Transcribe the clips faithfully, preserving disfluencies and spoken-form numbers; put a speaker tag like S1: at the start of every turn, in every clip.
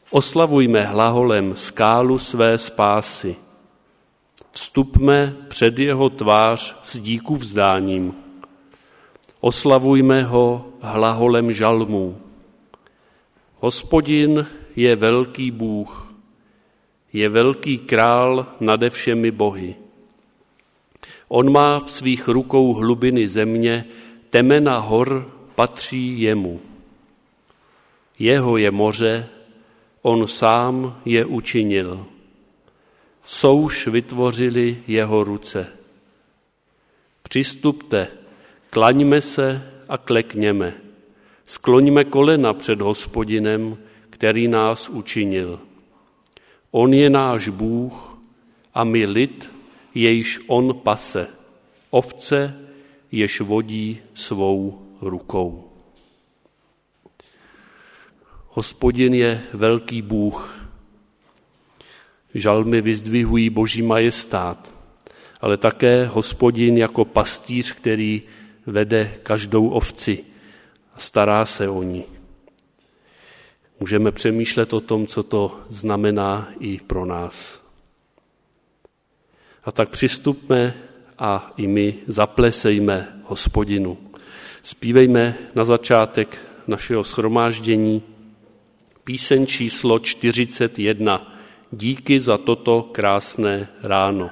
S1: Oslavujme hlaholem skálu své spásy. Vstupme před jeho tvář s díku vzdáním. Oslavujme ho hlaholem žalmů. Hospodin je velký Bůh, je velký král nade všemi bohy. On má v svých rukou hlubiny země, temena hor patří jemu. Jeho je moře, on sám je učinil. Souš vytvořili jeho ruce. Přistupte, klaňme se a klekněme. Skloňme kolena před Hospodinem, který nás učinil. On je náš Bůh a my lid, jejž on pase, ovce, jež vodí svou rukou. Hospodin je velký Bůh. Žalmy vyzdvihují Boží majestát, ale také Hospodin jako pastýř, který vede každou ovci a stará se o ní. Můžeme přemýšlet o tom, co to znamená i pro nás. A tak přistupme a i my zaplesejme Hospodinu. Zpívejme na začátek našeho shromáždění píseň číslo čtyřicet jedna. Díky za toto krásné ráno.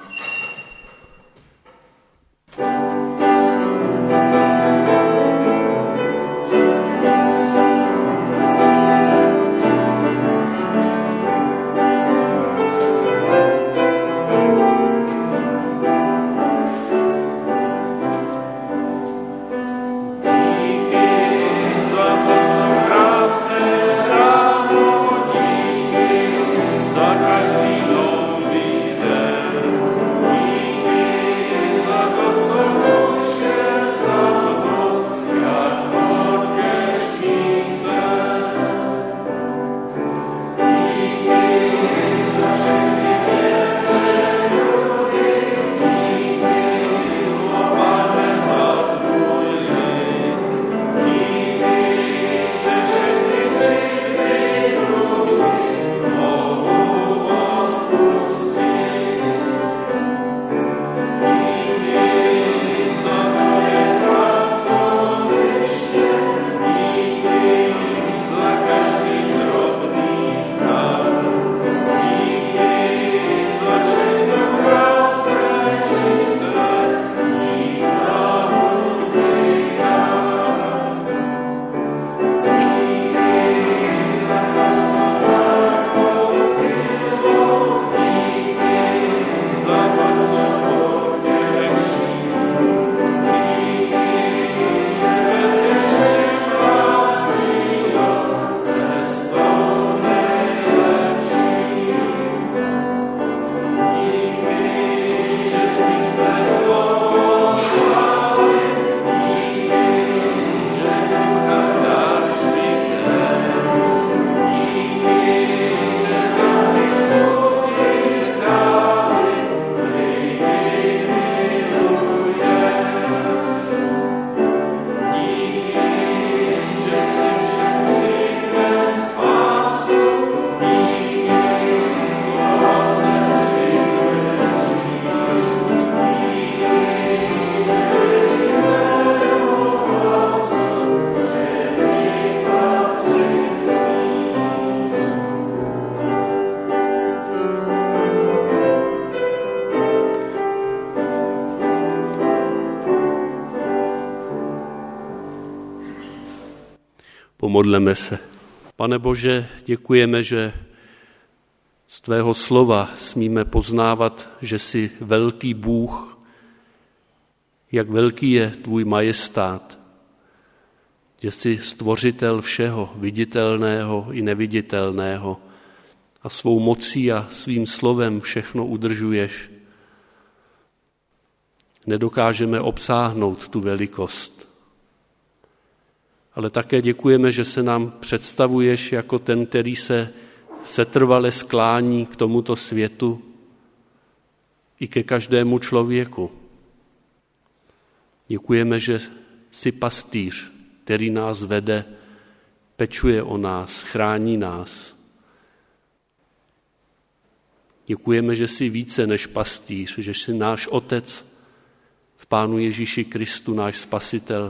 S1: Pomodleme se. Pane Bože, děkujeme, že z tvého slova smíme poznávat, že jsi velký Bůh, jak velký je tvůj majestát, že jsi stvořitel všeho, viditelného i neviditelného a svou mocí a svým slovem všechno udržuješ. Nedokážeme obsáhnout tu velikost. Ale také děkujeme, že se nám představuješ jako ten, který se setrvale sklání k tomuto světu i ke každému člověku. Děkujeme, že jsi pastýř, který nás vede, pečuje o nás, chrání nás. Děkujeme, že jsi více než pastýř, že jsi náš Otec v Pánu Ježíši Kristu, náš Spasitel.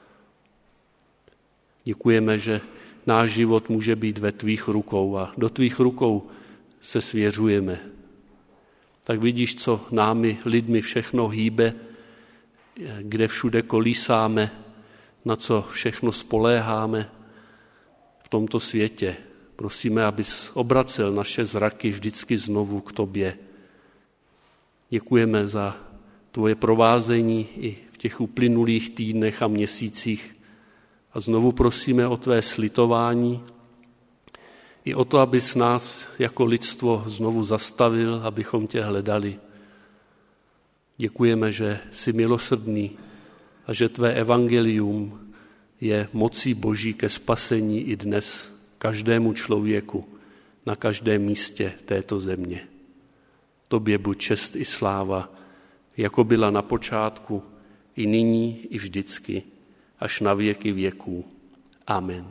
S1: Děkujeme, že náš život může být ve tvých rukou a do tvých rukou se svěřujeme. Tak vidíš, co námi, lidmi všechno hýbe, kde všude kolísáme, na co všechno spoléháme v tomto světě. Prosíme, abys obracel naše zraky vždycky znovu k tobě. Děkujeme za tvoje provázení i v těch uplynulých týdnech a měsících. A znovu prosíme o tvé slitování i o to, abys nás jako lidstvo znovu zastavil, abychom tě hledali. Děkujeme, že jsi milosrdný a že tvé evangelium je mocí Boží ke spasení i dnes každému člověku na každém místě této země. Tobě buď čest i sláva, jako byla na počátku, i nyní, i vždycky, až na věky věků. Amen.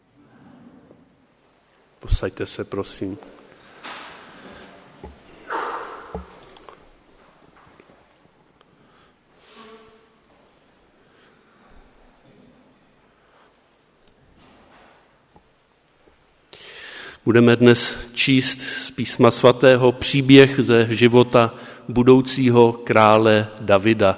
S1: Posaďte se, prosím. Budeme dnes číst z Písma svatého příběh ze života budoucího krále Davida.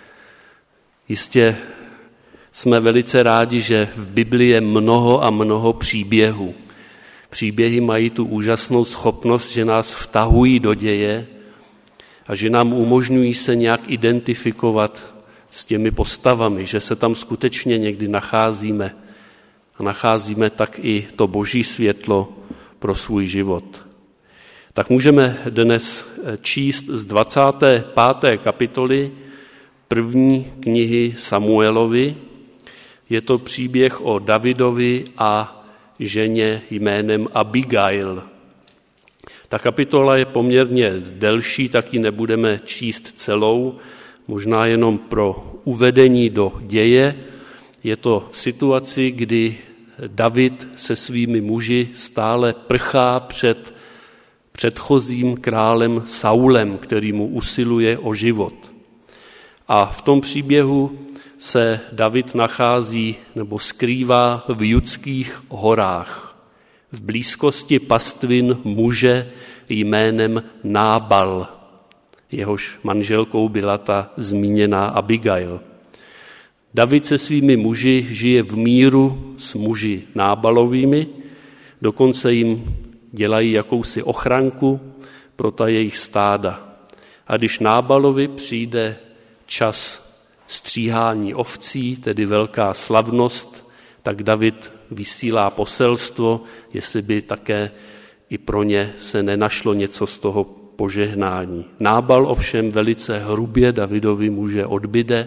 S1: Jistě jsme velice rádi, že v Biblii je mnoho a mnoho příběhů. Příběhy mají tu úžasnou schopnost, že nás vtahují do děje a že nám umožňují se nějak identifikovat s těmi postavami, že se tam skutečně někdy nacházíme a nacházíme tak i to Boží světlo pro svůj život. Tak můžeme dnes číst z dvacáté páté kapitoly první knihy Samuelovi. Je to příběh o Davidovi a ženě jménem Abigail. Ta kapitola je poměrně delší, tak ji nebudeme číst celou, možná jenom pro uvedení do děje. Je to v situaci, kdy David se svými muži stále prchá před předchozím králem Saulem, který mu usiluje o život. A v tom příběhu se David nachází nebo skrývá v Judských horách, v blízkosti pastvin muže jménem Nábal. Jehož manželkou byla ta zmíněná Abigail. David se svými muži žije v míru s muži Nábalovými, dokonce jim dělají jakousi ochranku pro ta jejich stáda. A když Nábalovi přijde čas stříhání ovcí, tedy velká slavnost, tak David vysílá poselstvo, jestli by také i pro ně se nenašlo něco z toho požehnání. Nábal ovšem velice hrubě Davidovi muže odbyde.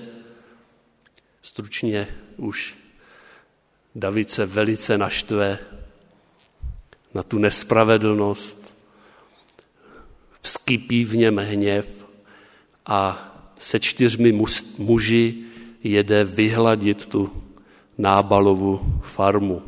S1: Stručně už David se velice naštve na tu nespravedlnost, vzkypí v něm hněv a se čtyřmi muži jede vyhladit tu Nábalovu farmu.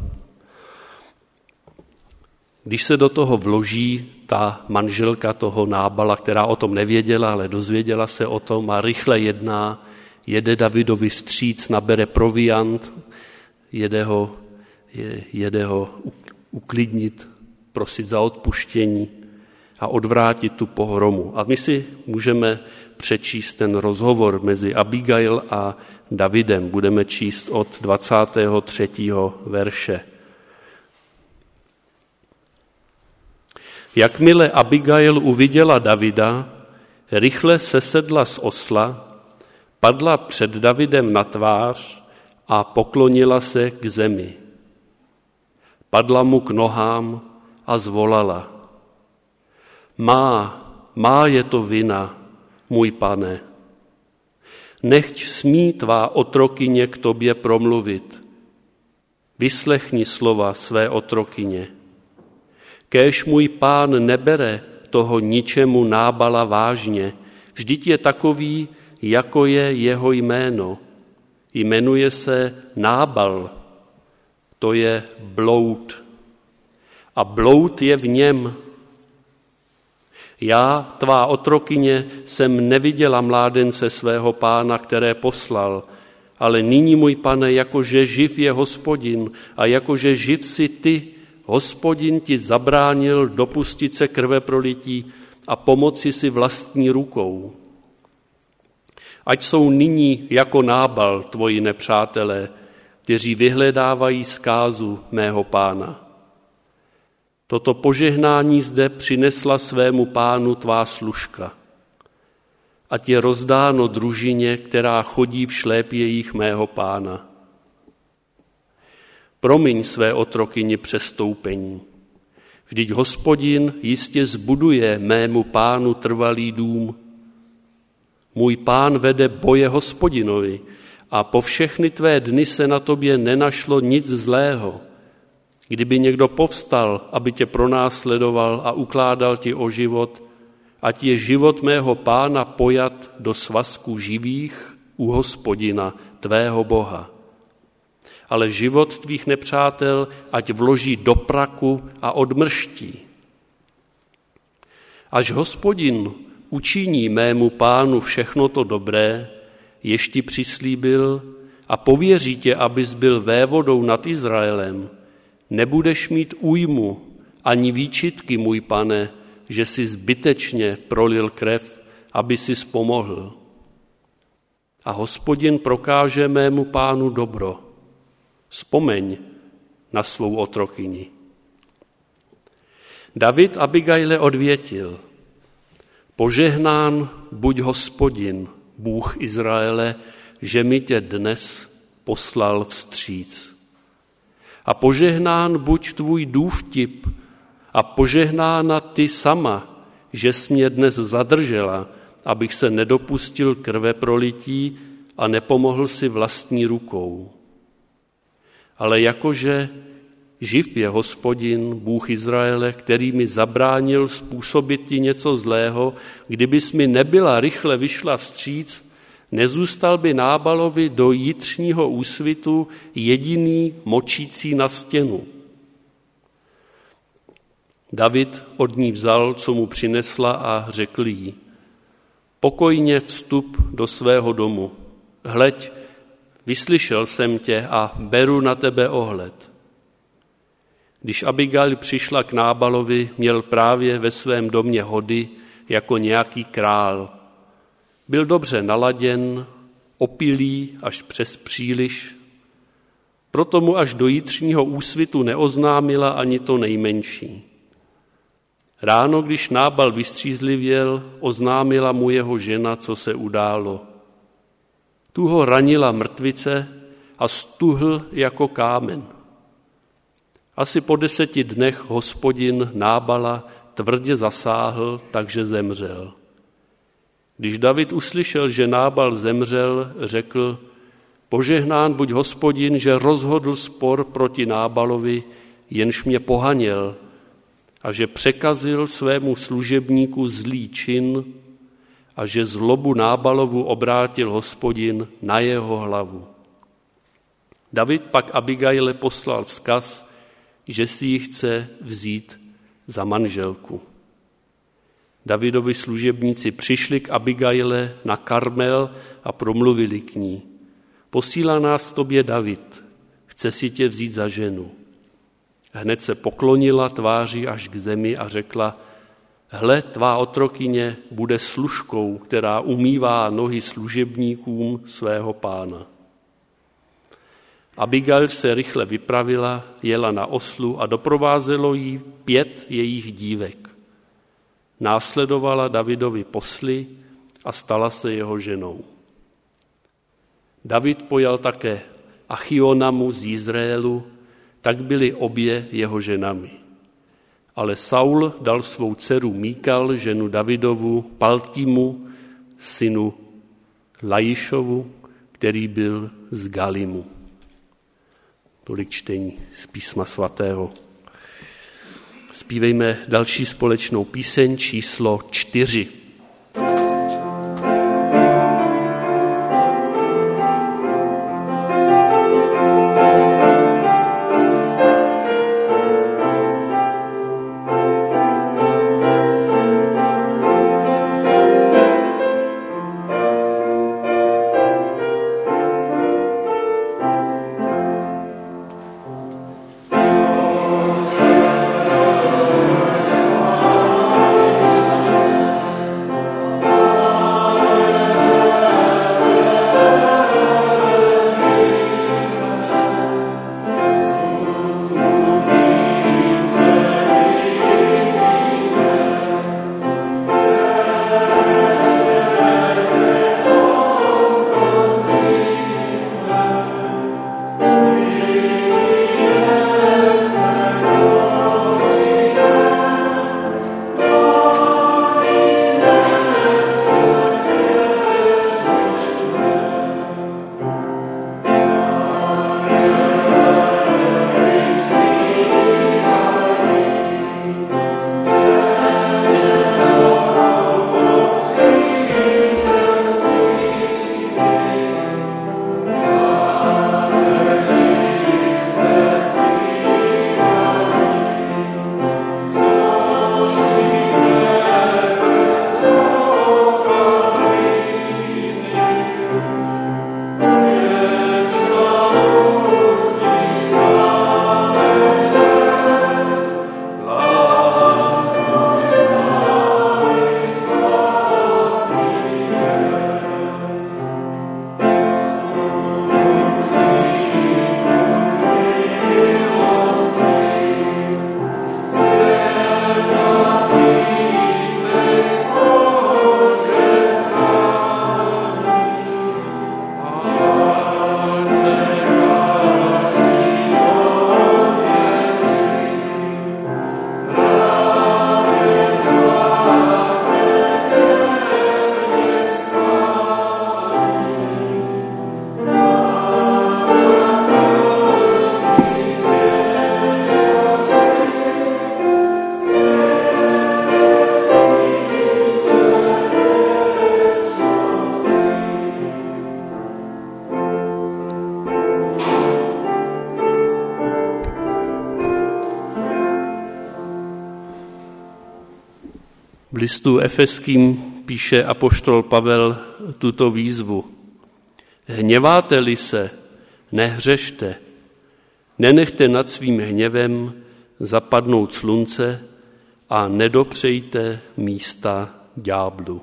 S1: Když se do toho vloží ta manželka toho Nábala, která o tom nevěděla, ale dozvěděla se o tom a rychle jedná, jede Davidovi vstříc, nabere proviant, jede ho, jede ho uklidnit, prosit za odpuštění a odvrátit tu pohromu. A my si můžeme přečíst ten rozhovor mezi Abigail a Davidem. Budeme číst od dvacátého třetího verše. Jakmile Abigail uviděla Davida, rychle sesedla z osla, padla před Davidem na tvář a poklonila se k zemi. Padla mu k nohám a zvolala: Má, má je to vina, můj pane. Nechť smí tvá otrokyně k tobě promluvit. Vyslechni slova své otrokyně. Kéž můj pán nebere toho ničemu Nábala vážně, vždyť je takový, jako je jeho jméno. Jmenuje se Nábal, to je bloud. A bloud je v něm. Já, tvá otrokyně, jsem neviděla mládence svého pána, které poslal, ale nyní, můj pane, jakože živ je Hospodin a jakože živ si ty, Hospodin ti zabránil dopustit se krve prolití a pomoci si vlastní rukou. Ať jsou nyní jako Nábal tvoji nepřátelé, kteří vyhledávají zkázu mého pána. Toto požehnání zde přinesla svému pánu tvá služka. Ať je rozdáno družině, která chodí v šlépějích mého pána. Promiň své otrokyni přestoupení. Vždyť Hospodin jistě zbuduje mému pánu trvalý dům. Můj pán vede boje Hospodinovi a po všechny tvé dny se na tobě nenašlo nic zlého. Kdyby někdo povstal, aby tě pronásledoval a ukládal ti o život, ať je život mého pána pojat do svazku živých u Hospodina, tvého Boha. Ale život tvých nepřátel ať vloží do praku a odmrští. Až Hospodin učiní mému pánu všechno to dobré, jež ti přislíbil, a pověří tě, abys byl vévodou nad Izraelem, nebudeš mít újmu ani výčitky, můj pane, že jsi zbytečně prolil krev, aby si pomohl. A Hospodin prokáže mému pánu dobro. Vzpomeň na svou otrokyni. David Abigaile odvětil: Požehnán buď Hospodin, Bůh Izraele, že mi tě dnes poslal vstříc. A požehnán buď tvůj důvtip a požehnána ty sama, že jsi mě dnes zadržela, abych se nedopustil krve prolití a nepomohl si vlastní rukou. Ale jakože živ je Hospodin, Bůh Izraele, který mi zabránil způsobit ti něco zlého, kdybys mi nebyla rychle vyšla vstříc, nezůstal by Nábalovi do jitřního úsvitu jediný močící na stěnu. David od ní vzal, co mu přinesla, a řekl jí: Pokojně vstup do svého domu. Hleď, vyslyšel jsem tě a beru na tebe ohled. Když Abigail přišla k Nábalovi, měl právě ve svém domě hody jako nějaký král. Byl dobře naladěn, opilý až přes příliš, proto mu až do jitřního úsvitu neoznámila ani to nejmenší. Ráno, když Nábal vystřízlivěl, oznámila mu jeho žena, co se událo. Tu ho ranila mrtvice a stuhl jako kámen. Asi po deseti dnech Hospodin Nábala tvrdě zasáhl, takže zemřel. Když David uslyšel, že Nábal zemřel, řekl: Požehnán buď Hospodin, že rozhodl spor proti Nábalovi, jenž mě pohaněl, a že překazil svému služebníku zlý čin a že zlobu Nábalovu obrátil Hospodin na jeho hlavu. David pak Abigaile poslal vzkaz, že si ji chce vzít za manželku. Davidovi služebníci přišli k Abigaile na Karmel a promluvili k ní: Posílá nás tobě David, chce si tě vzít za ženu. Hned se poklonila tváří až k zemi a řekla: Hle, tvá otrokyně bude služkou, která umývá nohy služebníkům svého pána. Abigail se rychle vypravila, jela na oslu a doprovázelo jí pět jejich dívek. Následovala Davidovi posly a stala se jeho ženou. David pojal také Achionamu z Izraelu, tak byly obě jeho ženami. Ale Saul dal svou dceru Míkal, ženu Davidovu, Paltimu, synu Lajišovu, který byl z Galimu. Tolik čtení z Písma svatého. Zpívejme další společnou píseň číslo čtyři. V listu Efeským píše apoštol Pavel tuto výzvu. Hněváte-li se, nehřešte, nenechte nad svým hněvem zapadnout slunce a nedopřejte místa ďáblu.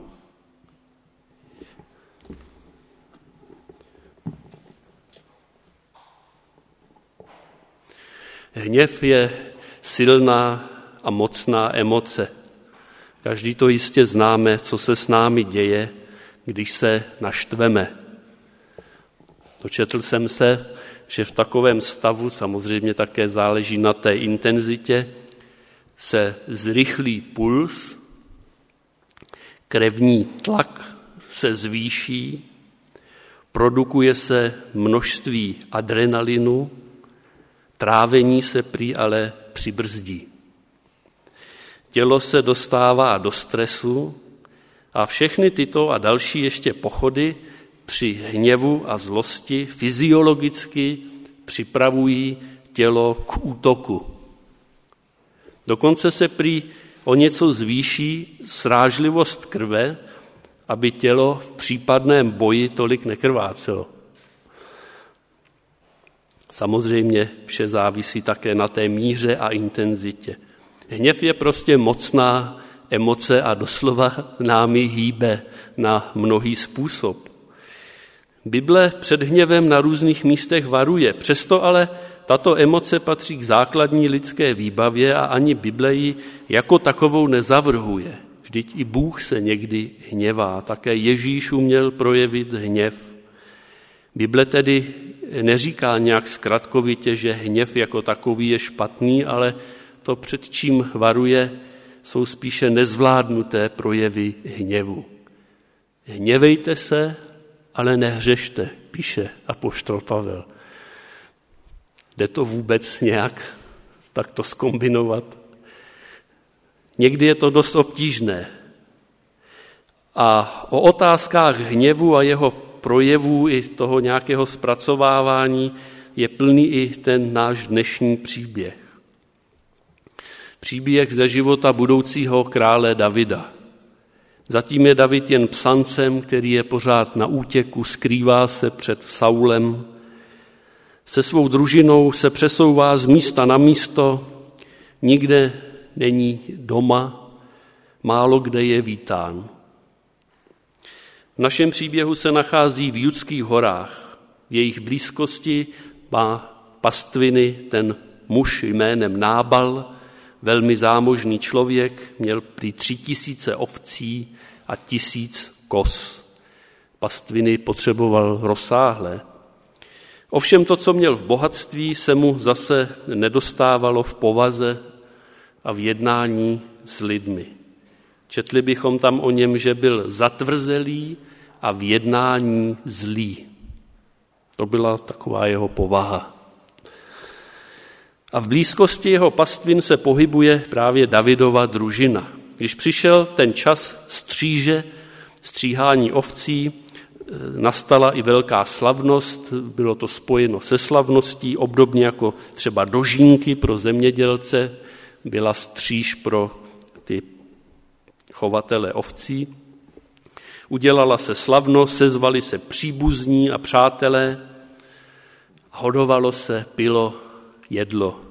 S1: Hněv je silná a mocná emoce. Každý to jistě známe, co se s námi děje, když se naštveme. Dočetl jsem se, že v takovém stavu, samozřejmě také záleží na té intenzitě, se zrychlí puls, krevní tlak se zvýší, produkuje se množství adrenalinu, trávení se prý ale přibrzdí. Tělo se dostává do stresu a všechny tyto a další ještě pochody při hněvu a zlosti fyziologicky připravují tělo k útoku. Dokonce se prý o něco zvýší srážlivost krve, aby tělo v případném boji tolik nekrvácelo. Samozřejmě vše závisí také na té míře a intenzitě. Hněv je prostě mocná emoce a doslova námi hýbe na mnohý způsob. Bible před hněvem na různých místech varuje, přesto ale tato emoce patří k základní lidské výbavě a ani Bible ji jako takovou nezavrhuje. Vždyť i Bůh se někdy hněvá, také Ježíš uměl projevit hněv. Bible tedy neříká nějak zkratkovitě, že hněv jako takový je špatný, ale to, před čím varuje, jsou spíše nezvládnuté projevy hněvu. Hněvejte se, ale nehřešte, píše apoštol Pavel. Jde to vůbec nějak takto zkombinovat? Někdy je to dost obtížné. A o otázkách hněvu a jeho projevů i toho nějakého zpracovávání je plný i ten náš dnešní příběh. Příběh ze života budoucího krále Davida. Zatím je David jen psancem, který je pořád na útěku, skrývá se před Saulem. Se svou družinou se přesouvá z místa na místo, nikde není doma, málo kde je vítán. V našem příběhu se nachází v Judských horách. V jejich blízkosti má pastviny ten muž jménem Nábal, velmi zámožný člověk, měl prý tři tisíce ovcí a tisíc koz. Pastviny potřeboval rozsáhlé. Ovšem to, co měl v bohatství, se mu zase nedostávalo v povaze a v jednání s lidmi. Četli bychom tam o něm, že byl zatvrzelý a v jednání zlý. To byla taková jeho povaha. A v blízkosti jeho pastvin se pohybuje právě Davidova družina. Když přišel ten čas stříže, stříhání ovcí, nastala i velká slavnost, bylo to spojeno se slavností, obdobně jako třeba dožínky pro zemědělce, byla stříž pro ty chovatele ovcí. Udělala se slavnost, sezvali se příbuzní a přátelé, hodovalo se, pilo, jedlo.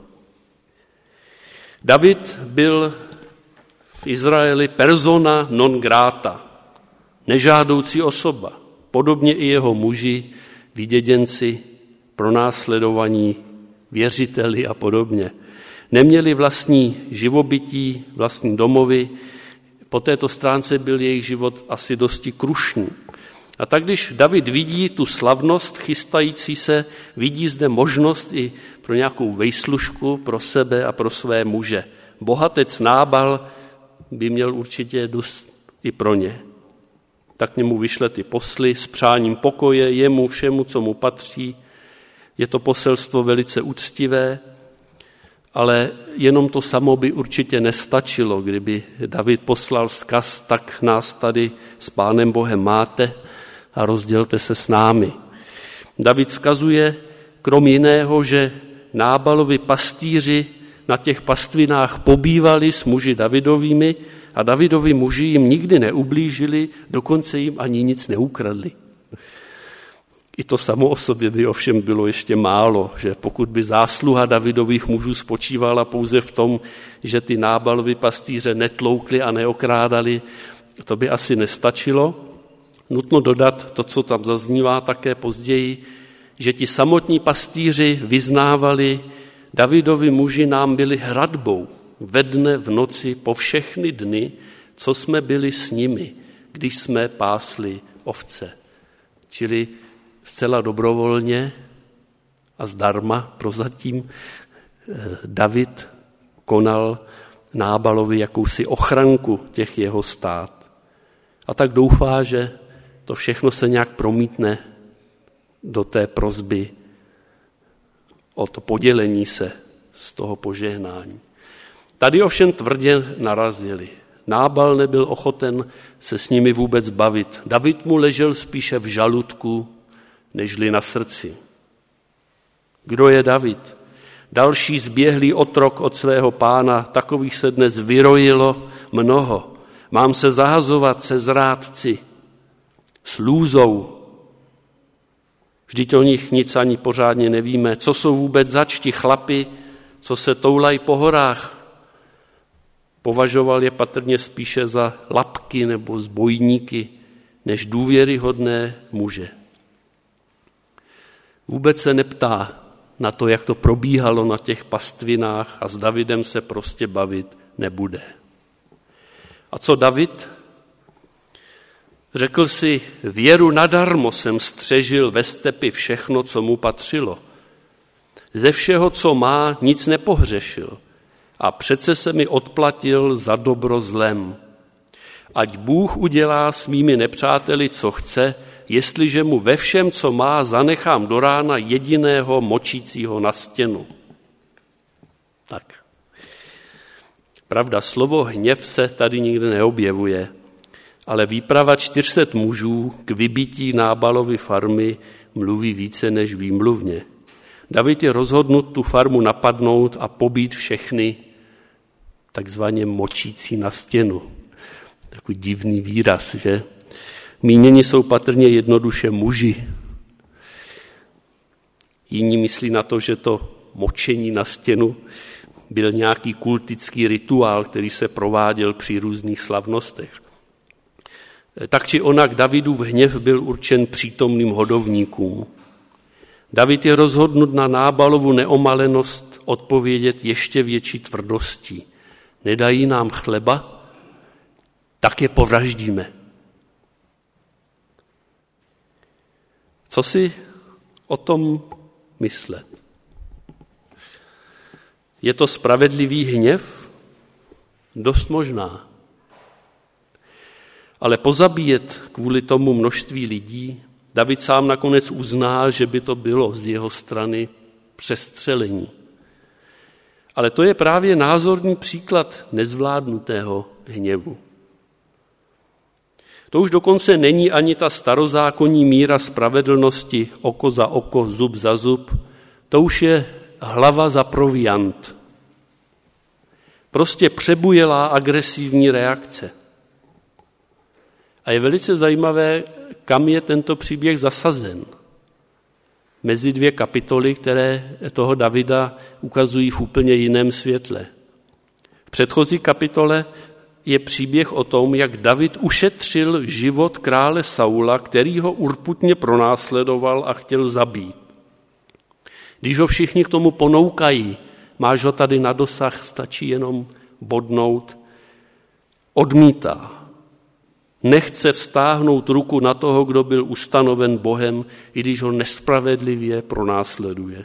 S1: David byl v Izraeli persona non grata, nežádoucí osoba, podobně i jeho muži, vyděděnci, pronásledovaní věřiteli a podobně. Neměli vlastní živobytí, vlastní domovy, po této stránce byl jejich život asi dosti krušný. A tak když David vidí tu slavnost chystající se, vidí zde možnost i pro nějakou vejslužku pro sebe a pro své muže. Bohatec Nábal by měl určitě dost i pro ně. Tak k němu vyšle ty posly s přáním pokoje, jemu všemu, co mu patří. Je to poselstvo velice úctivé, ale jenom to samo by určitě nestačilo, kdyby David poslal vzkaz, tak nás tady s Pánem Bohem máte a rozdělte se s námi. David vzkazuje krom jiného, že Nábalovi pastýři na těch pastvinách pobývali s muži Davidovými a Davidovi muži jim nikdy neublížili, dokonce jim ani nic neukradli. I to samo o sobě by ovšem bylo ještě málo, že pokud by zásluha Davidových mužů spočívala pouze v tom, že ty Nábalovi pastýře netloukli a neokrádali, to by asi nestačilo. Nutno dodat to, co tam zaznívá také později, že ti samotní pastýři vyznávali, Davidovi muži nám byli hradbou ve dne, v noci, po všechny dny, co jsme byli s nimi, když jsme pásli ovce. Čili zcela dobrovolně a zdarma prozatím David konal Nábalovi jakousi ochranku těch jeho stát. A tak doufá, že to všechno se nějak promítne do té prosby o to podělení se z toho požehnání. Tady ovšem tvrdě narazili. Nábal nebyl ochoten se s nimi vůbec bavit. David mu ležel spíše v žaludku, nežli na srdci. Kdo je David? Další zběhlý otrok od svého pána, takových se dnes vyrojilo mnoho. Mám se zahazovat se zrádci, s lůzou. Vždyť o nich nic ani pořádně nevíme. Co jsou vůbec zač ti chlapi, co se toulají po horách? Považoval je patrně spíše za lapky nebo zbojníky, než důvěryhodné muže. Vůbec se neptá na to, jak to probíhalo na těch pastvinách a s Davidem se prostě bavit nebude. A co David? Řekl si, věru nadarmo jsem střežil ve stepi všechno, co mu patřilo. Ze všeho, co má, nic nepohřešil. A přece se mi odplatil za dobro zlem. Ať Bůh udělá s mými nepřáteli, co chce, jestliže mu ve všem, co má, zanechám do rána jediného močícího na stěnu. Tak. Pravda, slovo hněv se tady nikde neobjevuje, ale výprava čtyř set mužů k vybití Nábalovy farmy mluví více než výmluvně. David je rozhodnut tu farmu napadnout a pobít všechny takzvaně močící na stěnu. Takový divný výraz, že? Míněni jsou patrně jednoduše muži. Jiní myslí na to, že to močení na stěnu byl nějaký kultický rituál, který se prováděl při různých slavnostech. Tak či onak Davidův hněv byl určen přítomným hodovníkům. David je rozhodnut na Nábalovu neomalenost odpovědět ještě větší tvrdostí. Nedají nám chleba, tak je povraždíme. Co si o tom myslet? Je to spravedlivý hněv? Dost možná. Ale pozabíjet kvůli tomu množství lidí, David sám nakonec uzná, že by to bylo z jeho strany přestřelení. Ale to je právě názorný příklad nezvládnutého hněvu. To už dokonce není ani ta starozákonní míra spravedlnosti oko za oko, zub za zub, to už je hlava za proviant. Prostě přebujelá agresivní reakce. A je velice zajímavé, kam je tento příběh zasazen. Mezi dvě kapitoly, které toho Davida ukazují v úplně jiném světle. V předchozí kapitole je příběh o tom, jak David ušetřil život krále Saula, který ho urputně pronásledoval a chtěl zabít. Když ho všichni k tomu ponoukají, máš ho tady na dosah, stačí jenom bodnout, odmítá. Nechce vztáhnout ruku na toho, kdo byl ustanoven Bohem, i když ho nespravedlivě pronásleduje.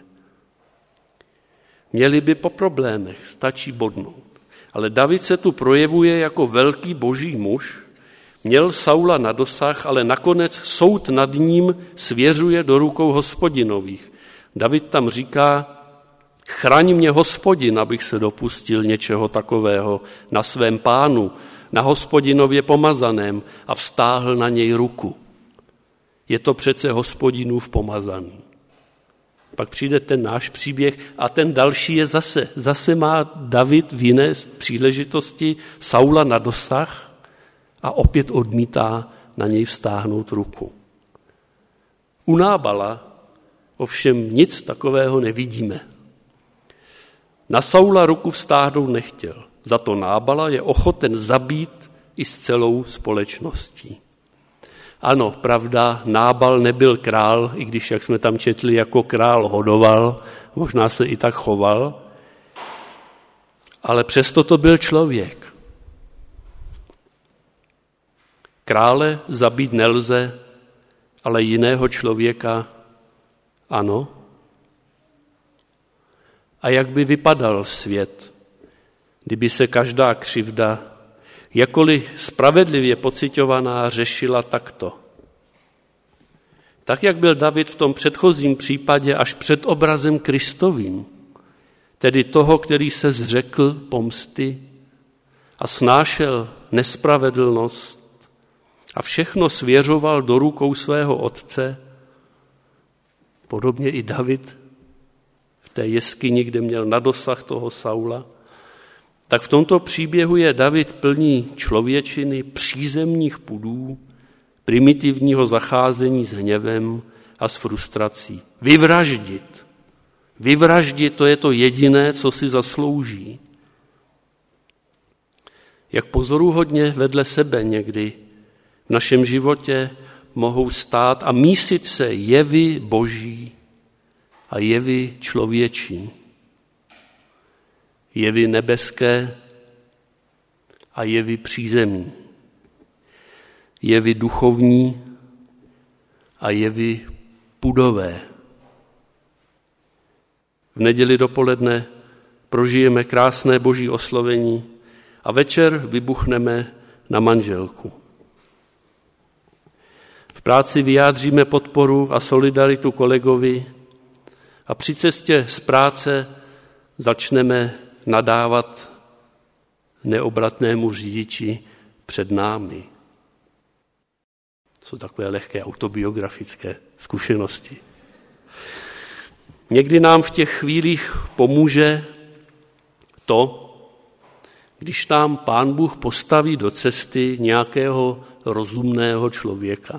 S1: Měli by po problémech, stačí bodnout. Ale David se tu projevuje jako velký boží muž, měl Saula na dosah, ale nakonec soud nad ním svěřuje do rukou Hospodinových. David tam říká, chraň mě Hospodin, abych se dopustil něčeho takového na svém pánu, na Hospodinově pomazaném a vztáhl na něj ruku. Je to přece Hospodinův pomazaný. Pak přijde ten náš příběh a ten další je zase. Zase má David v jiné příležitosti Saula na dosah a opět odmítá na něj vztáhnout ruku. U Nábala ovšem nic takového nevidíme. Na Saula ruku vztáhnout nechtěl. Za to Nábala je ochoten zabít i s celou společností. Ano, pravda, Nábal nebyl král, i když, jak jsme tam četli, jako král hodoval, možná se i tak choval, ale přesto to byl člověk. Krále zabít nelze, ale jiného člověka ano. A jak by vypadal svět, kdyby se každá křivda, jakkoliv spravedlivě pociťovaná, řešila takto? Tak, jak byl David v tom předchozím případě až před obrazem Kristovým, tedy toho, který se zřekl pomsty a snášel nespravedlnost a všechno svěřoval do rukou svého otce, podobně i David v té jeskyni, kde měl na dosah toho Saula, tak v tomto příběhu je David plný člověčiny, přízemních pudů, primitivního zacházení s hněvem a s frustrací. Vyvraždit. Vyvraždit, to je to jediné, co si zaslouží. Jak pozoruhodně vedle sebe někdy v našem životě mohou stát a mísit se jevy boží a jevy člověčí. Jevy nebeské a jevy přízemní. Jevy duchovní a jevy pudové. V neděli dopoledne prožijeme krásné boží oslovení a večer vybuchneme na manželku. V práci vyjádříme podporu a solidaritu kolegovi a při cestě z práce začneme nadávat neobratnému řidiči před námi. Jsou takové lehké autobiografické zkušenosti. Někdy nám v těch chvílích pomůže to, když nám Pán Bůh postaví do cesty nějakého rozumného člověka.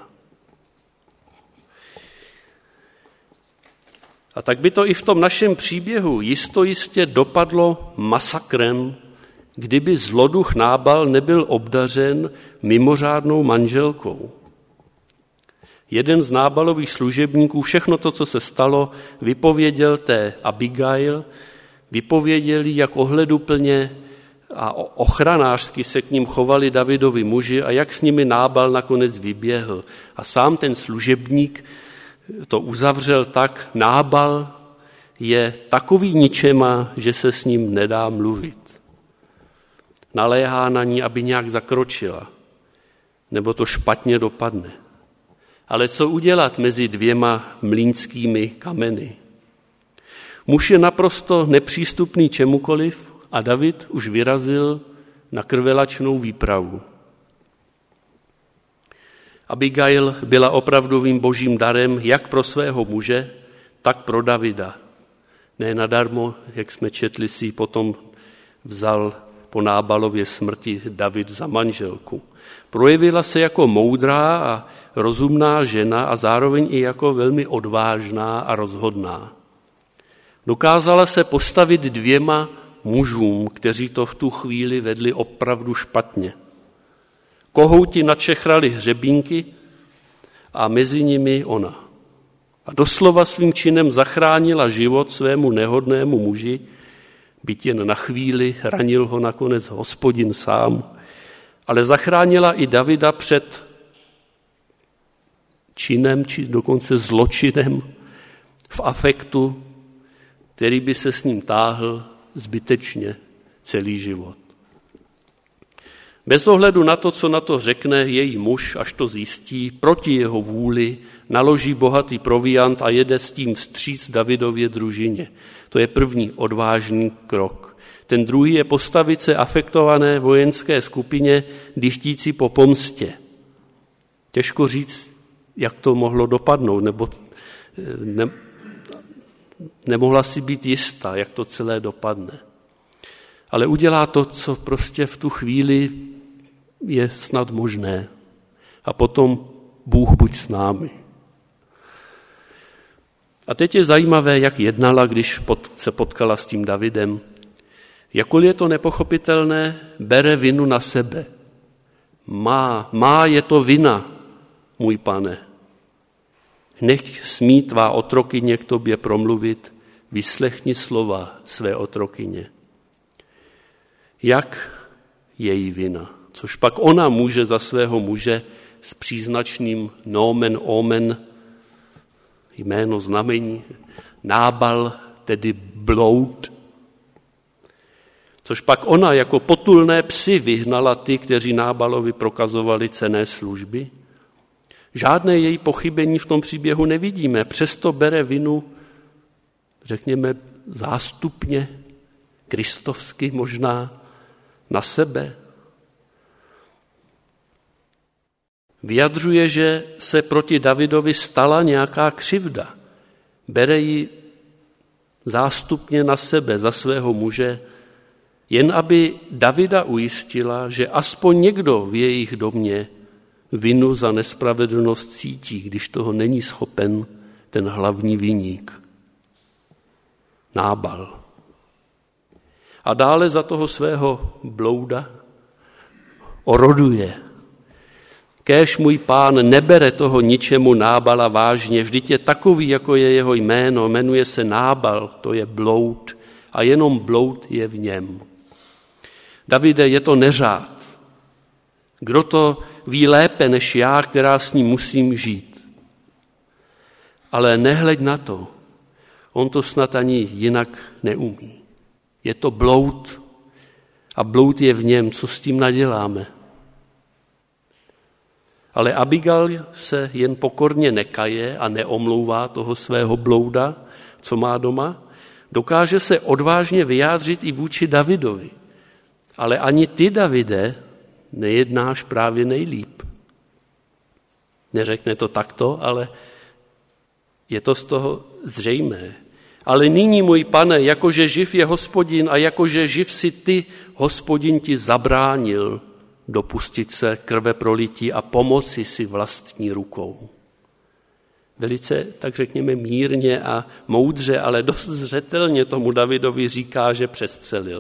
S1: A tak by to i v tom našem příběhu jistojistě dopadlo masakrem, kdyby zloduch Nábal nebyl obdařen mimořádnou manželkou. Jeden z Nábalových služebníků všechno to, co se stalo, vypověděl té Abigail, vypověděl jí, jak ohleduplně a ochranářsky se k ním chovali Davidovi muži a jak s nimi Nábal nakonec vyběhl. A sám ten služebník to uzavřel tak, Nábal je takový ničema, že se s ním nedá mluvit. Naléhá na ní, aby nějak zakročila, nebo to špatně dopadne. Ale co udělat mezi dvěma mlýnskými kameny? Muž je naprosto nepřístupný čemukoliv a David už vyrazil na krvelačnou výpravu. Abigail byla opravdovým božím darem jak pro svého muže, tak pro Davida. Ne nadarmo, jak jsme četli, si potom vzal po Nábalově smrti David za manželku. Projevila se jako moudrá a rozumná žena a zároveň i jako velmi odvážná a rozhodná. Dokázala se postavit dvěma mužům, kteří to v tu chvíli vedli opravdu špatně. Kohouti načechrali hřebínky a mezi nimi ona. A doslova svým činem zachránila život svému nehodnému muži, byť jen na chvíli, ranil ho nakonec Hospodin sám, ale zachránila i Davida před činem, či dokonce zločinem v afektu, který by se s ním táhl zbytečně celý život. Bez ohledu na to, co na to řekne její muž, až to zjistí, proti jeho vůli naloží bohatý proviant a jede s tím vstříc Davidově družině. To je první odvážný krok. Ten druhý je postavit se afektované vojenské skupině, dychtící po pomstě. Těžko říct, jak to mohlo dopadnout, nebo ne, nemohla si být jistá, jak to celé dopadne. Ale udělá to, co prostě v tu chvíli je snad možné. A potom Bůh buď s námi. A teď je zajímavé, jak jednala, když se potkala s tím Davidem. Jakkoliv je to nepochopitelné, bere vinu na sebe. Má, má je to vina, můj pane. Nech smí tvá otrokyně k tobě promluvit, vyslechni slova své otrokyně. Jak její vina? Což pak ona může za svého muže s příznačným nomen omen, jméno znamení, Nábal, tedy bloud. Což pak ona jako potulné psy vyhnala ty, kteří Nábalovi prokazovali cenné služby. Žádné její pochybení v tom příběhu nevidíme, přesto bere vinu, řekněme, zástupně, kristovsky možná, na sebe. Vyjadřuje, že se proti Davidovi stala nějaká křivda. Bere ji zástupně na sebe, za svého muže, jen aby Davida ujistila, že aspoň někdo v jejich domě vinu za nespravedlnost cítí, když toho není schopen ten hlavní viník. Nábal. A dále za toho svého blouda oroduje. Kéž můj pán nebere toho ničemu Nábala vážně, vždyť je takový, jako je jeho jméno, jmenuje se Nábal, to je bloud a jenom bloud je v něm. Davide, je to neřád. Kdo to ví lépe než já, která s ním musím žít. Ale nehleď na to, on to snad ani jinak neumí. Je to bloud a bloud je v něm, co s tím naděláme. Ale Abigail se jen pokorně nekaje a neomlouvá toho svého blouda, co má doma. Dokáže se odvážně vyjádřit i vůči Davidovi. Ale ani ty, Davide, nejednáš právě nejlíp. Neřekne to takto, ale je to z toho zřejmé. Ale nyní, můj pane, jakože živ je Hospodin a jakože živ si ty, Hospodin ti zabránil dopustit se krve prolití a pomoci si vlastní rukou. Velice, tak řekněme, mírně a moudře, ale dost zřetelně tomu Davidovi říká, že přestřelil.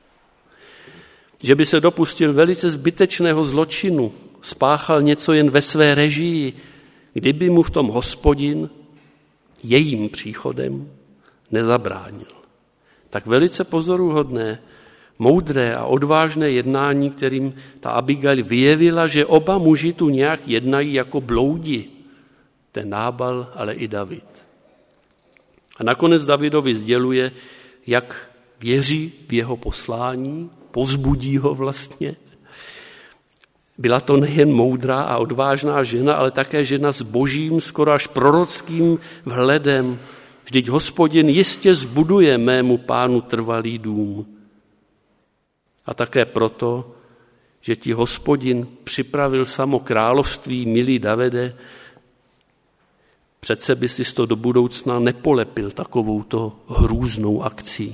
S1: Že by se dopustil velice zbytečného zločinu, spáchal něco jen ve své režii, kdyby mu v tom Hospodin jejím příchodem nezabránil. Tak velice pozoruhodné, moudré a odvážné jednání, kterým ta Abigail vyjevila, že oba muži tu nějak jednají jako bloudi. Ten Nábal, ale i David. A nakonec Davidovi sděluje, jak věří v jeho poslání, povzbudí ho vlastně. Byla to nejen moudrá a odvážná žena, ale také žena s božím, skoro až prorockým vhledem. Vždyť Hospodin jistě zbuduje mému pánu trvalý dům. A také proto, že ti Hospodin připravil samo království, milý Davide, přece by si to do budoucna nepolepil takovouto hrůznou akcí.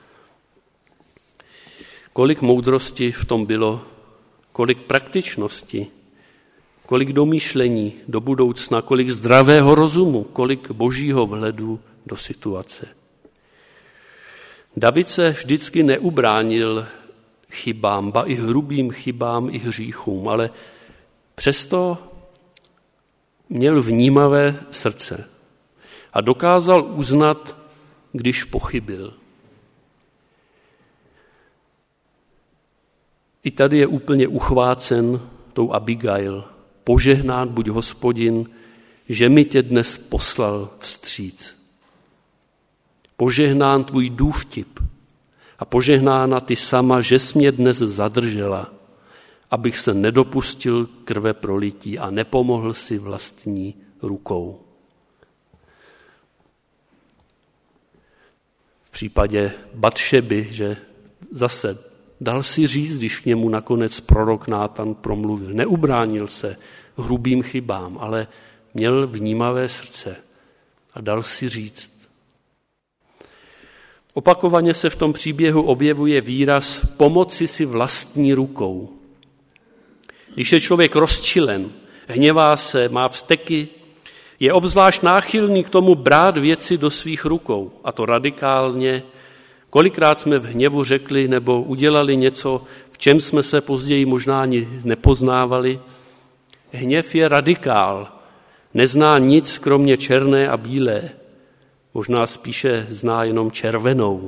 S1: Kolik moudrosti v tom bylo, kolik praktičnosti, kolik domýšlení do budoucna, kolik zdravého rozumu, kolik božího vhledu do situace. David se vždycky neubránil chybám, ba i hrubým chybám, i hříchům, ale přesto měl vnímavé srdce a dokázal uznat, když pochybil. I tady je úplně uchvácen tou Abigail. Požehnán buď Hospodin, že mi tě dnes poslal vstříc. Požehnán tvůj důvtip a požehnána ty sama, že jsi mě dnes zadržela, abych se nedopustil krve prolití a nepomohl si vlastní rukou. V případě Batšeby, že zase dal si říct, když k němu nakonec prorok Nátan promluvil. Neubránil se hrubým chybám, ale měl vnímavé srdce a dal si říct. Opakovaně se v tom příběhu objevuje výraz pomoci si vlastní rukou. Když je člověk rozčilen, hněvá se, má vzteky, je obzvlášť náchylný k tomu brát věci do svých rukou, a to radikálně. Kolikrát jsme v hněvu řekli nebo udělali něco, v čem jsme se později možná ani nepoznávali. Hněv je radikál, nezná nic kromě černé a bílé. Možná spíše zná jenom červenou.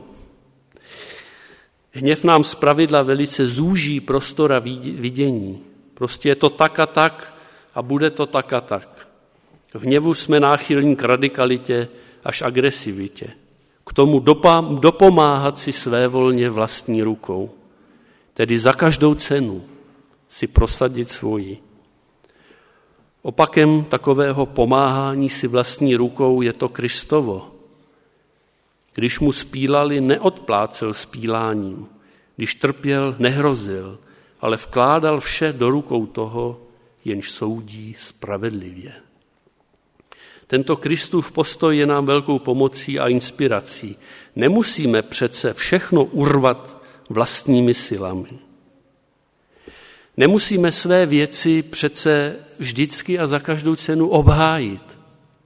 S1: Hněv nám zpravidla velice zúží prostora vidění. Prostě je to tak a tak a bude to tak a tak. V hněvu jsme náchylní k radikalitě až agresivitě. K tomu dopomáhat si svévolně vlastní rukou. Tedy za každou cenu si prosadit svoji. Opakem takového pomáhání si vlastní rukou je to Kristovo. Když mu spílali, neodplácel spíláním. Když trpěl, nehrozil, ale vkládal vše do rukou toho, jenž soudí spravedlivě. Tento Kristův postoj je nám velkou pomocí a inspirací. Nemusíme přece všechno urvat vlastními silami. Nemusíme své věci přece vždycky a za každou cenu obhájit.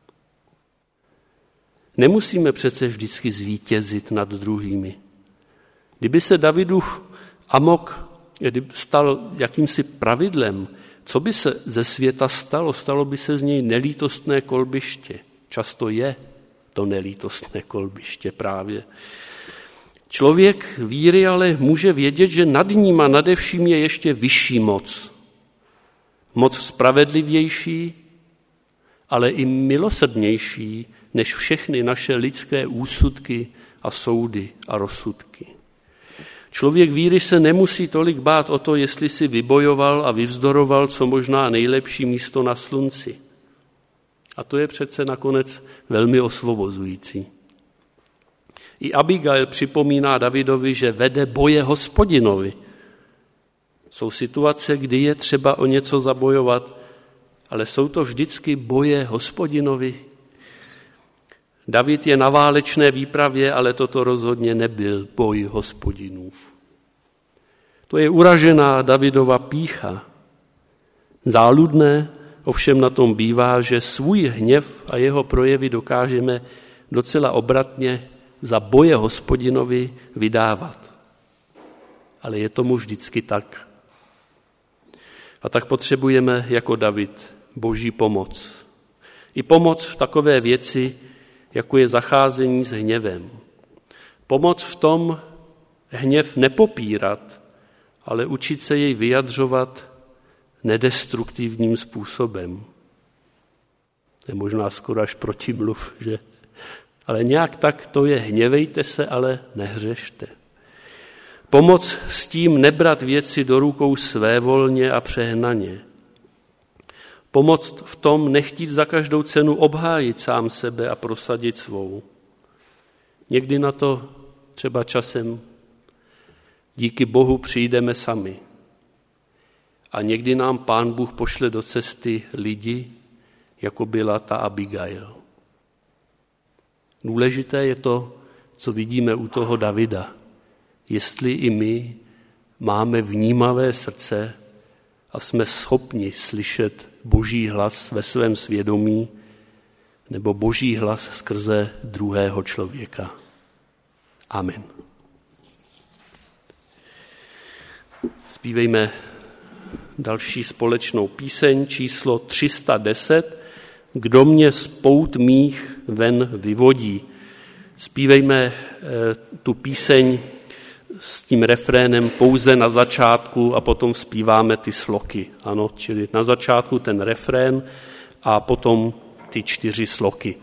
S1: Nemusíme přece vždycky zvítězit nad druhými. Kdyby se Davidův amok stal jakýmsi pravidlem, co by se ze světa stalo? Stalo by se z něj nelítostné kolbiště. Často je to nelítostné kolbiště právě. Člověk víry ale může vědět, že nad ním a nade vším je ještě vyšší moc. Moc spravedlivější, ale i milosrdnější než všechny naše lidské úsudky a soudy a rozsudky. Člověk víry se nemusí tolik bát o to, jestli si vybojoval a vyvzdoroval co možná nejlepší místo na slunci. A to je přece nakonec velmi osvobozující. I Abigail připomíná Davidovi, že vede boje Hospodinovi. Jsou situace, kdy je třeba o něco zabojovat, ale jsou to vždycky boje Hospodinovi. David je na válečné výpravě, ale toto rozhodně nebyl boj Hospodinův. To je uražená Davidova pýcha. Záludné ovšem na tom bývá, že svůj hněv a jeho projevy dokážeme docela obratně za boje Hospodinovi vydávat. Ale je tomu vždycky tak. A tak potřebujeme jako David Boží pomoc. I pomoc v takové věci, jako je zacházení s hněvem. Pomoc v tom hněv nepopírat, ale učit se jej vyjadřovat nedestruktivním způsobem. To je možná skoro až protimluv, že? Ale nějak tak to je, hněvejte se, ale nehřešte. Pomoc s tím nebrat věci do rukou svévolně a přehnaně. Pomoc v tom nechtít za každou cenu obhájit sám sebe a prosadit svou. Někdy na to třeba časem díky Bohu přijdeme sami. A někdy nám Pán Bůh pošle do cesty lidi, jako byla ta Abigail. Důležité je to, co vidíme u toho Davida. Jestli i my máme vnímavé srdce a jsme schopni slyšet Boží hlas ve svém svědomí nebo Boží hlas skrze druhého člověka. Amen. Zpívejme další společnou píseň číslo tři sta deset. Kdo mě z pout mých ven vyvodí. Zpívejme tu píseň s tím refrénem pouze na začátku a potom zpíváme ty sloky. Ano, čili na začátku ten refrén a potom ty čtyři sloky.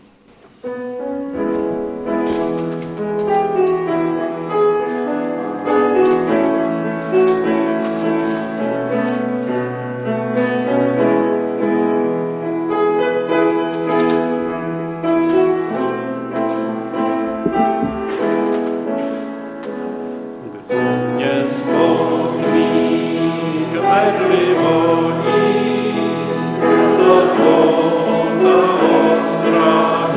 S2: Strach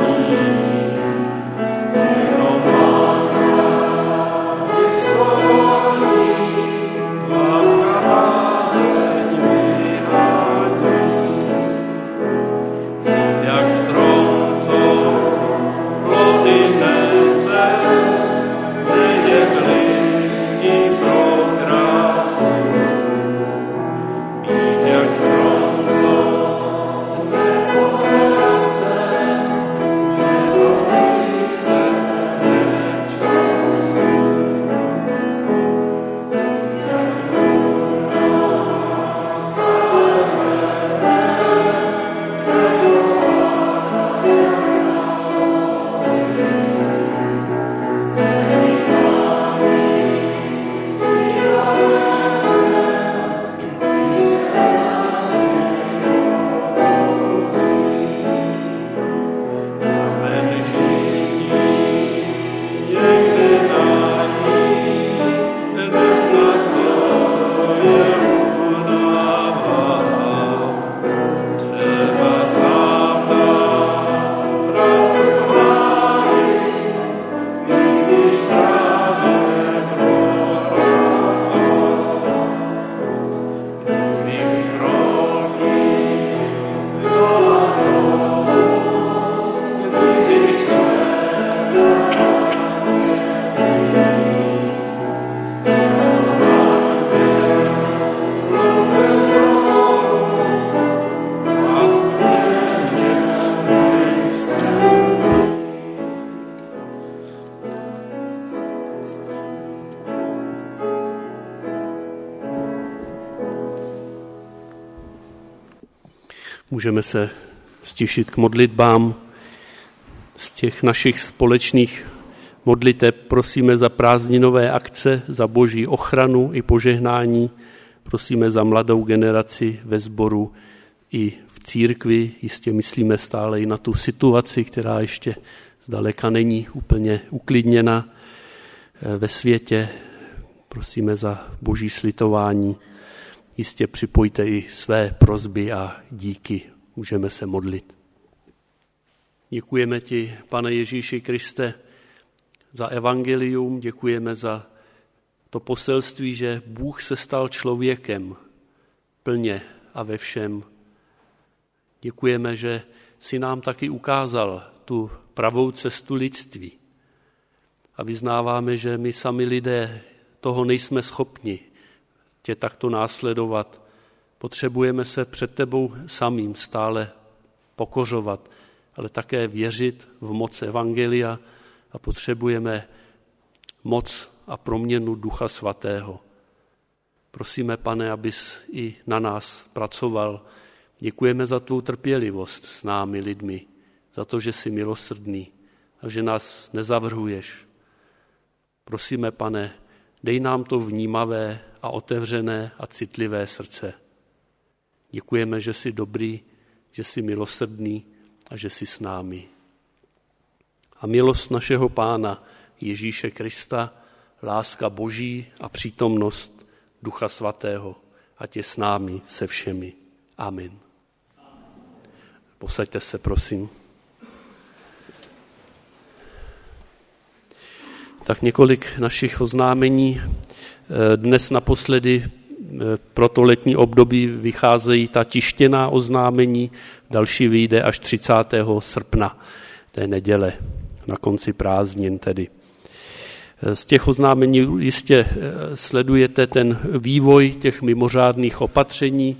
S1: Můžeme se stišit k modlitbám. Z těch našich společných modliteb prosíme za prázdninové akce, za Boží ochranu i požehnání. Prosíme za mladou generaci ve sboru i v církvi. Jistě myslíme stále i na tu situaci, která ještě zdaleka není úplně uklidněna ve světě. Prosíme za Boží slitování. Jistě připojte i své prosby a díky. Můžeme se modlit. Děkujeme ti, Pane Ježíši Kriste, za evangelium, děkujeme za to poselství, že Bůh se stal člověkem plně a ve všem. Děkujeme, že jsi nám taky ukázal tu pravou cestu lidství. A vyznáváme, že my sami lidé toho nejsme schopni tě takto následovat. Potřebujeme se před tebou samým stále pokořovat, ale také věřit v moc evangelia a potřebujeme moc a proměnu Ducha Svatého. Prosíme, Pane, abys i na nás pracoval. Děkujeme za tvou trpělivost s námi lidmi, za to, že jsi milosrdný a že nás nezavrhuješ. Prosíme, Pane, dej nám to vnímavé a otevřené a citlivé srdce. Děkujeme, že jsi dobrý, že jsi milosrdný a že jsi s námi. A milost našeho Pána Ježíše Krista, láska Boží a přítomnost Ducha Svatého, ať je s námi se všemi. Amen. Posaďte se, prosím. Tak několik našich oznámení. Dnes naposledy pro to letní období vycházejí ta tištěná oznámení, další vyjde až třicátého srpna, té neděle, na konci prázdnin tedy. Z těch oznámení jistě sledujete ten vývoj těch mimořádných opatření.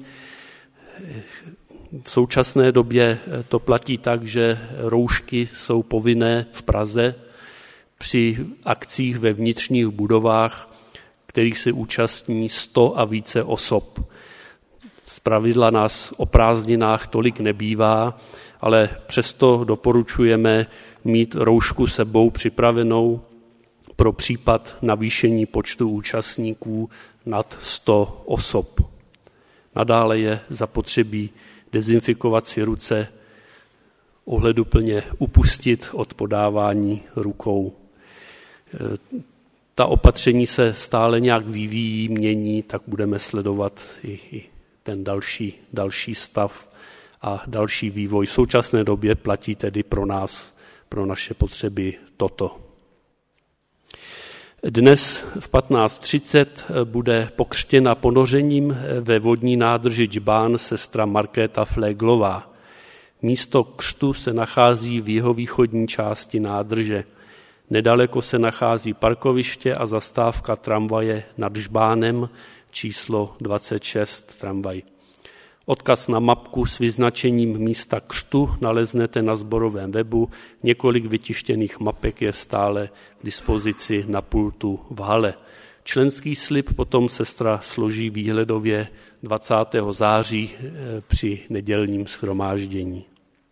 S1: V současné době to platí tak, že roušky jsou povinné v Praze při akcích ve vnitřních budovách, kterých se účastní sto a více osob. Zpravidla nás o prázdninách tolik nebývá, ale přesto doporučujeme mít roušku sebou připravenou pro případ navýšení počtu účastníků nad sto osob. Nadále je zapotřebí dezinfikovat si ruce, ohleduplně upustit od podávání rukou. Ta opatření se stále nějak vyvíjí, mění, tak budeme sledovat i, i ten další, další stav a další vývoj. V současné době platí tedy pro nás, pro naše potřeby toto. Dnes v patnáct třicet bude pokřtěna ponořením ve vodní nádrži Džbán sestra Markéta Fléglová. Místo křtu se nachází v jihovýchodní části nádrže. Nedaleko se nachází parkoviště a zastávka tramvaje nad Džbánem číslo dvacet šest tramvaj. Odkaz na mapku s vyznačením místa křtu naleznete na sborovém webu. Několik vytištěných mapek je stále k dispozici na pultu v hale. Členský slib potom sestra složí výhledově dvacátého září při nedělním shromáždění.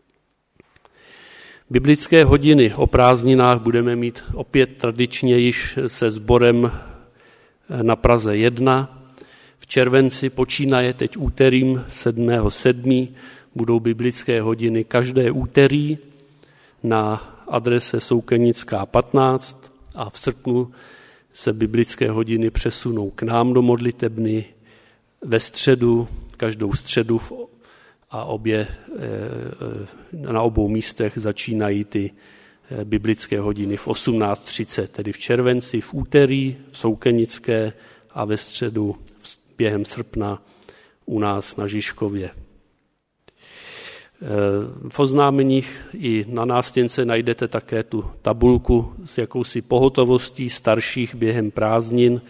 S1: Biblické hodiny o prázdninách budeme mít opět tradičně již se sborem na Praze jedna. V červenci počínaje teď úterým sedmého sedmého budou biblické hodiny každé úterý na adrese Soukenická patnáct a v srpnu se biblické hodiny přesunou k nám do modlitebny ve středu, každou středu a obě, na obou místech začínají ty biblické hodiny v osmnáct třicet, tedy v červenci, v úterý v Soukenické a ve středu během srpna u nás na Žižkově. V oznámeních i na nástěnce najdete také tu tabulku s jakousi pohotovostí starších během prázdnin.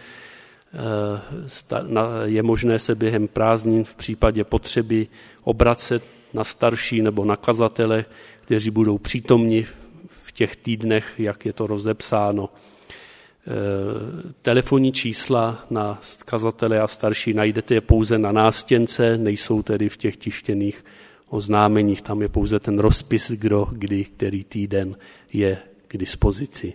S1: Je možné se během prázdnin v případě potřeby obracet na starší nebo na kazatele, kteří budou přítomni v těch týdnech, jak je to rozepsáno. Telefonní čísla na kazatele a starší najdete je pouze na nástěnce, nejsou tedy v těch tištěných oznámeních, tam je pouze ten rozpis, kdo, kdy, který týden je k dispozici.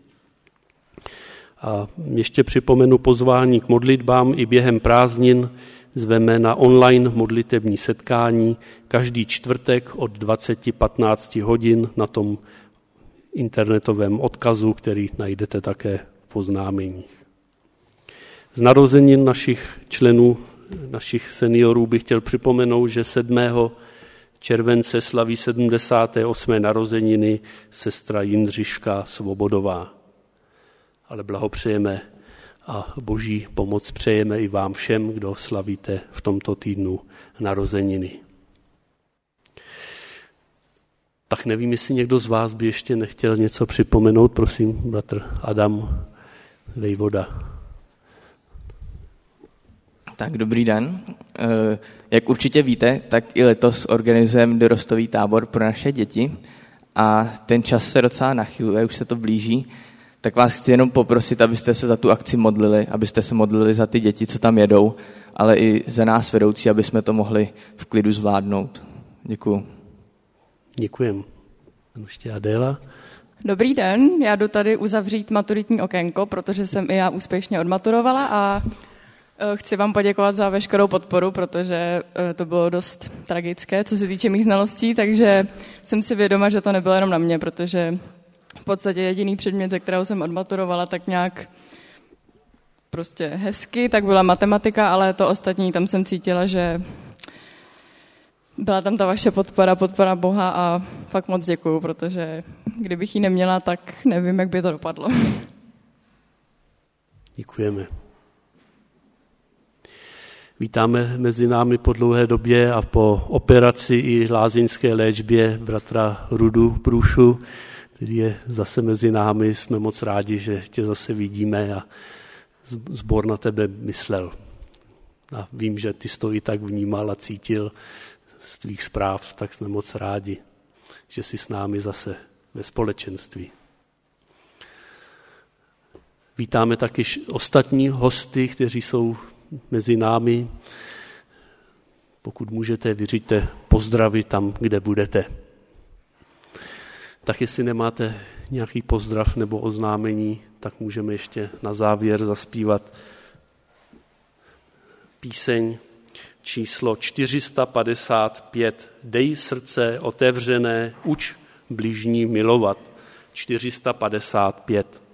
S1: A ještě připomenu pozvání k modlitbám i během prázdnin. Zveme na online modlitební setkání každý čtvrtek od dvacet patnáct hodin na tom internetovém odkazu, který najdete také v oznámeních. Z narozenin našich členů, našich seniorů bych chtěl připomenout, že sedmého července slaví sedmdesáté osmé narozeniny sestra Jindřiška Svobodová. Ale blahopřejeme a boží pomoc přejeme i vám všem, kdo slavíte v tomto týdnu narozeniny. Tak nevím, jestli někdo z vás by ještě nechtěl něco připomenout. Prosím, bratr Adam Vejvoda.
S2: Tak dobrý den. Jak určitě víte, tak i letos organizujeme dorostový tábor pro naše děti a ten čas se docela nachyluje, už se to blíží. Tak vás chci jenom poprosit, abyste se za tu akci modlili, abyste se modlili za ty děti, co tam jedou, ale i za nás vedoucí, aby jsme to mohli v klidu zvládnout. Děkuju.
S1: Děkujem. Ještě Adéla.
S3: Dobrý den, já jdu tady uzavřít maturitní okénko, protože jsem i já úspěšně odmaturovala a chci vám poděkovat za veškerou podporu, protože to bylo dost tragické, co se týče mých znalostí, takže jsem si vědoma, že to nebylo jenom na mě, protože v podstatě jediný předmět, ze kterého jsem odmaturovala tak nějak prostě hezky, tak byla matematika, ale to ostatní, tam jsem cítila, že byla tam ta vaše podpora, podpora Boha a fakt moc děkuju, protože kdybych ji neměla, tak nevím, jak by to dopadlo.
S1: Děkujeme. Vítáme mezi námi po dlouhé době a po operaci i lázeňské léčbě bratra Rudu Průšu, který je zase mezi námi. Jsme moc rádi, že tě zase vidíme a sbor na tebe myslel. A vím, že ty jsi to i tak vnímal a cítil z tvých zpráv, tak jsme moc rádi, že jsi s námi zase ve společenství. Vítáme taky ostatní hosty, kteří jsou mezi námi. Pokud můžete, vyřiďte pozdravy tam, kde budete. Tak jestli nemáte nějaký pozdrav nebo oznámení, tak můžeme ještě na závěr zaspívat píseň číslo čtyři sta padesát pět. Dej srdce otevřené, uč bližní milovat. čtyři sta padesát pět.